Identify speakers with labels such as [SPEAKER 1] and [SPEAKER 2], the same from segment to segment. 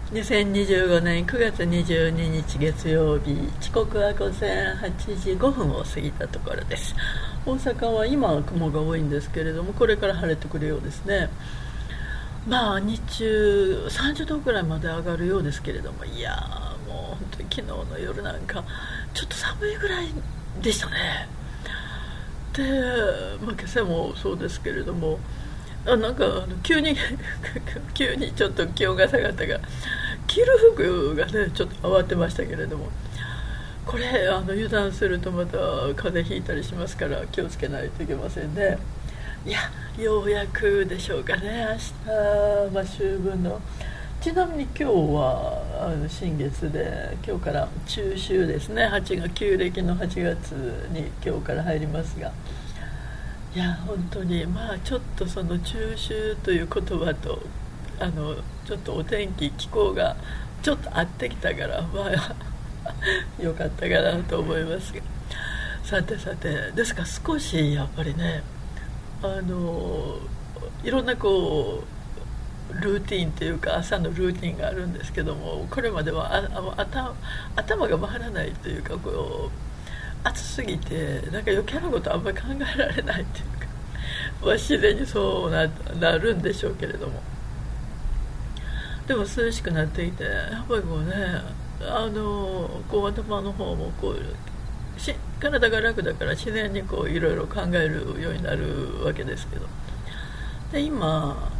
[SPEAKER 1] 2025年9月22日月曜日、時刻は午前8時5分を過ぎたところです。大阪は今は雲が多いんですけれども、これから晴れてくるようですね。日中30度くらいまで上がるようですけれども、いやーもう本当に昨日の夜なんかちょっと寒いぐらいでしたね。で、今朝もそうですけれども、なんか急に急にちょっと気温が下がったが、着る服がねちょっと慌てましたけれども、これ油断するとまた風邪ひいたりしますから気をつけないといけませんね。いや、ようやくでしょうかね、明日、秋分の。ちなみに今日は新月で、今日から中秋ですね。旧暦の8月に今日から入りますが、いや本当にちょっとその中秋という言葉とちょっとお天気気候がちょっと合ってきたから、よかったかなと思いますが、さてですから少しやっぱりね、いろんなルーティンというか朝のルーティンがあるんですけども、これまでは頭が回らないというか、暑すぎてなんか余計なことあんまり考えられないというか、自然にそうなるんでしょうけれども、でも涼しくなっていて、やっぱり頭の方も体が楽だから自然にいろいろ考えるようになるわけですけど、で今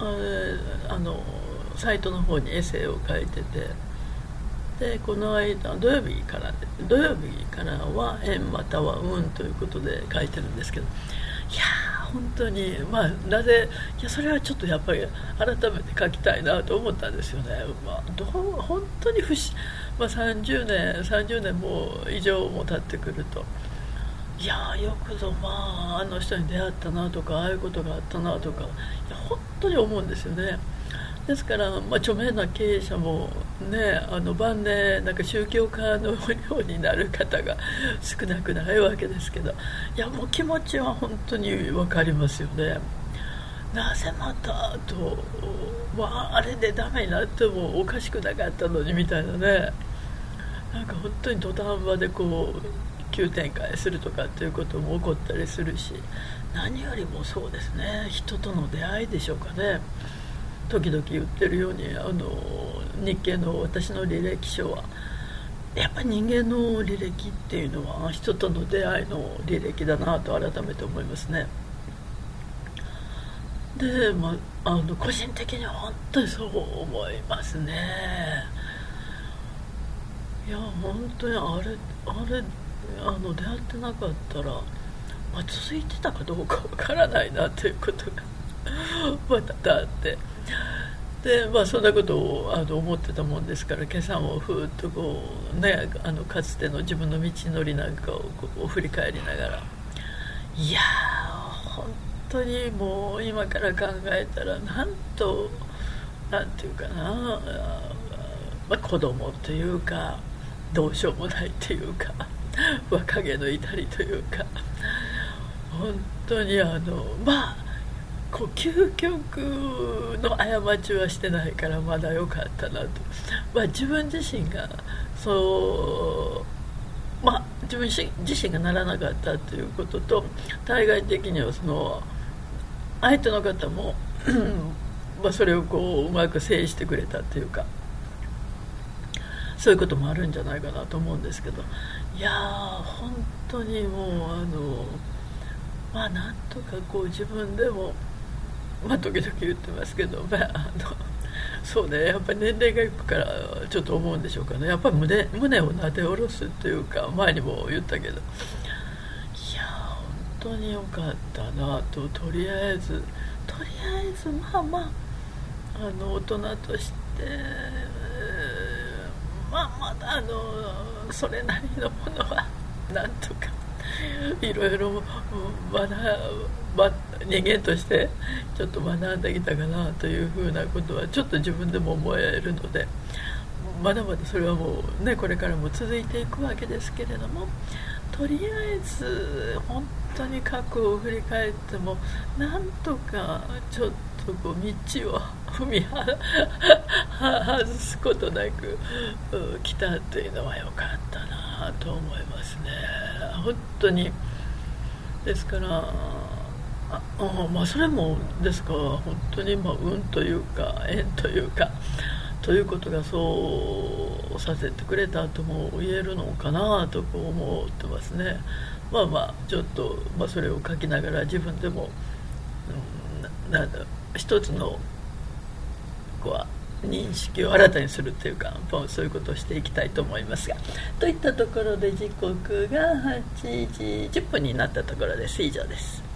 [SPEAKER 1] サイトの方にエッセイを書いてて、でこの間土曜日からは縁または運ということで書いてるんですけど、いやー本当になぜ、それはちょっとやっぱり改めて書きたいなと思ったんですよね。本当に30年も以上も経ってくると、いやよくぞあの人に出会ったなとか、ああいうことがあったなとか、本当に思うんですよね。ですから、著名な経営者もね、晩年なんか宗教家のようになる方が少なくないわけですけど、もう気持ちは本当に分かりますよね。なぜまたと、あれでダメになってもおかしくなかったのにみたいなね、なんか本当に土壇場で急展開するとかっていうことも起こったりするし、何よりもそうですね、人との出会いでしょうかね。時々言ってるように日経の私の履歴書はやっぱり人間の履歴っていうのは人との出会いの履歴だなと改めて思いますね。で、個人的には本当にそう思いますね。いや本当にあれ出会ってなかったら、続いてたかどうかわからないなということがまたあって、でそんなことを思ってたもんですから、今朝もふーっとかつての自分の道のりなんかを振り返りながら、いやー本当にもう今から考えたらなんていうかな、子供というかどうしようもないというか若気の至りというか、本当に究極の過ちはしてないからまだ良かったなと、自分自身が自分自身がならなかったということと、対外的には相手の方もそれをうまく制してくれたというか、そういうこともあるんじゃないかなと思うんですけど、いやー本当にもうなんとか自分でも時々言ってますけど、そうね、やっぱり年齢がいくからちょっと思うんでしょうかね。やっぱり胸をなで下ろすというか、前にも言ったけど、いや本当に良かったなと、とりあえず大人としてまだそれなりのものはなんとかいろいろ人間としてちょっと学んできたかなというふうなことはちょっと自分でも思えるので、まだまだそれはもうねこれからも続いていくわけですけれども、とりあえず本当に過去を振り返ってもなんとかちょっと道を踏み外すことなく来たというのは良かったなと思いますね。本当にですからそれもですから本当に運というか縁というかということがそうさせてくれたとも言えるのかなと思ってますね。ちょっと、それを書きながら自分でも、一つの認識を新たにするというかそういうことをしていきたいと思いますが、といったところで時刻が8時10分になったところです。以上です。